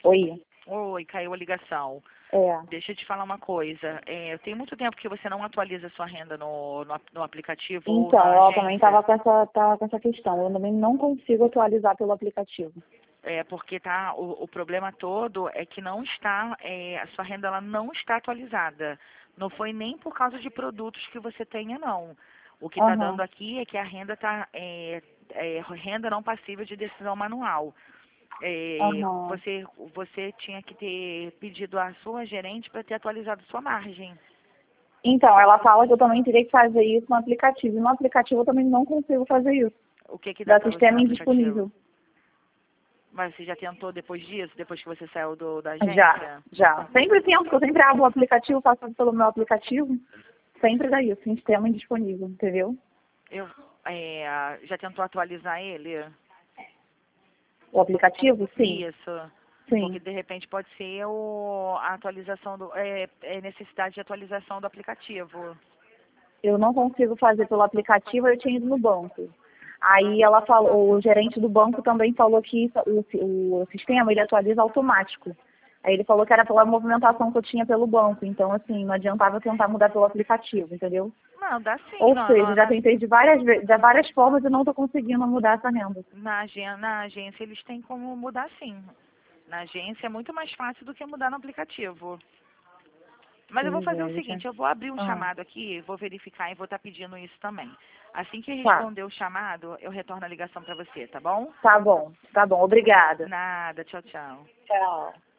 Oi. Oi, caiu a ligação. É. Deixa eu te falar uma coisa. Tem muito tempo que você não atualiza sua renda no aplicativo ou Então, na ela também agência. tava com essa questão. Eu também não consigo atualizar pelo aplicativo. Porque o problema todo é que não está, a sua renda ela não está atualizada. Não foi nem por causa de produtos que você tenha, não. O que está dando Aham. aqui é que a renda está renda não passível de decisão manual. Aham. Você tinha que ter pedido à sua gerente para ter atualizado sua margem. Então, ela fala que eu também teria que fazer isso no aplicativo. E no aplicativo eu também não consigo fazer isso. O que que dá Dá para você no sistema aplicativo? indisponível. Mas você já tentou depois disso, depois que você saiu da Já, agência? já. Sempre tento, eu sempre abro o aplicativo, faço pelo meu aplicativo. Sempre dá isso, sistema indisponível, entendeu? Eu, já tentou atualizar ele? O aplicativo, sim. Isso. Porque Sim. de repente pode ser a atualização necessidade de atualização do aplicativo. Eu não consigo fazer pelo aplicativo, eu tinha ido no banco. Aí ela falou, o gerente do banco também falou que o sistema ele atualiza automático. Aí ele falou que era pela movimentação que eu tinha pelo banco. Então, assim, não adiantava eu tentar mudar pelo aplicativo, entendeu? Não, dá sim. Ou seja, já tentei de várias formas e não estou conseguindo mudar essa renda. Na agência eles têm como mudar sim. Na agência é muito mais fácil do que mudar no aplicativo. Mas eu vou Pois fazer é, o seguinte, eu vou abrir um chamado aqui, vou verificar e vou estar pedindo isso também. Assim que Tá, responder o chamado, eu retorno a ligação para você, tá bom? tá bom, obrigada. Nada, tchau, tchau. Tchau.